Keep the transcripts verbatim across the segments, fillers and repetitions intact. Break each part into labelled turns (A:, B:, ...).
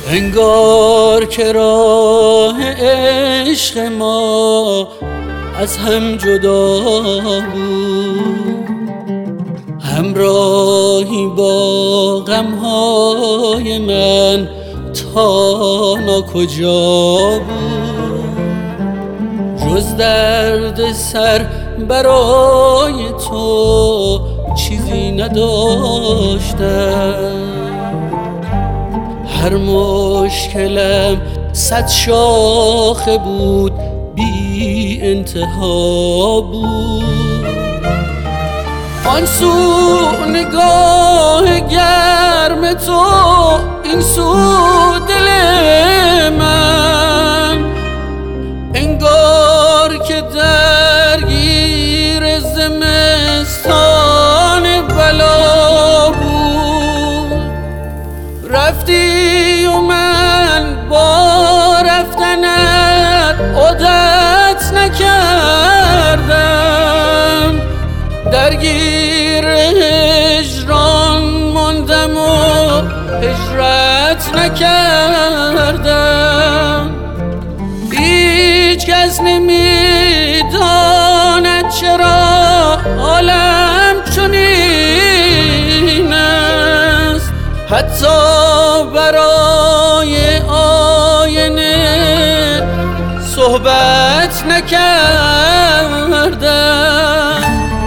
A: انگار که راه عشق ما از هم جدا بود، همراهی با غمهای من تا ناکجا بود. جز درد سر برای تو چیزی نداشتم، هر مشکلم صد شاخه بود، بی انتها بود. آن سو نگاه گرم تو، این سو دل من، انگار که درگیر زمستان بلا بود. رفتی و من با رفتنت عادت نکردم، درگیر هجران ماندم و هجرت نکردم. هیچ کس نمیداند چرا عالم چنین است، حتی برای آینه صحبت نکردم.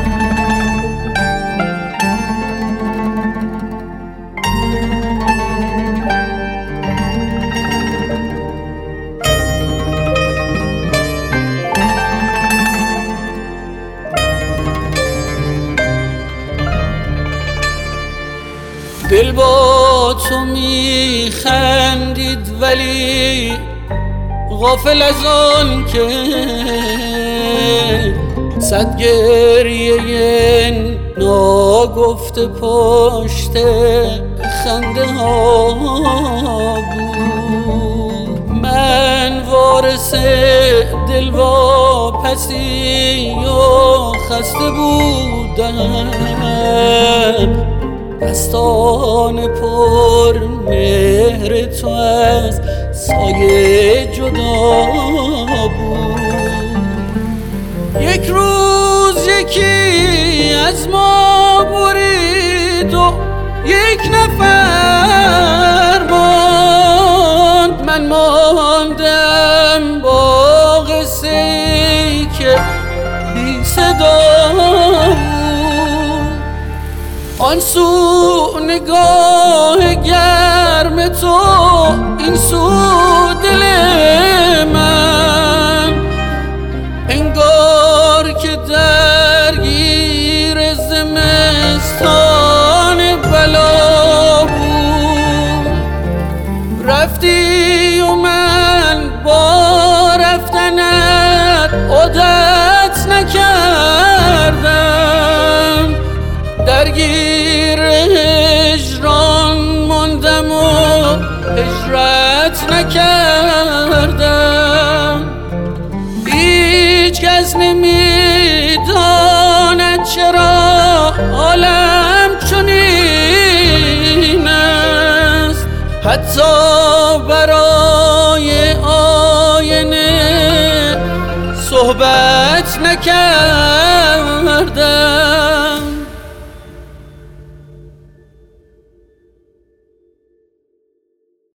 A: دل با تو میخندید ولی غافل از آن که صد گریه ناگفته پشت خنده ها بود. من وارث دل واپسی و خسته بودم، دستان پر مهر تو از سایه جدا بود. یک روز یکی از ما برید و یک نفر ماند، من ماندم با قصه ای که بی صدا بود. آن سو نگاه گرم تو، این سو دل من، انگار که درگیر زمستان بلا بود. رفتی و من با رفتنت عادت نکردم، درگیر هجران ماندم و هجرت نکردم. هیچ کس نمیداند چرا عالم چنین است، حتی برای آینه صحبت نکردم.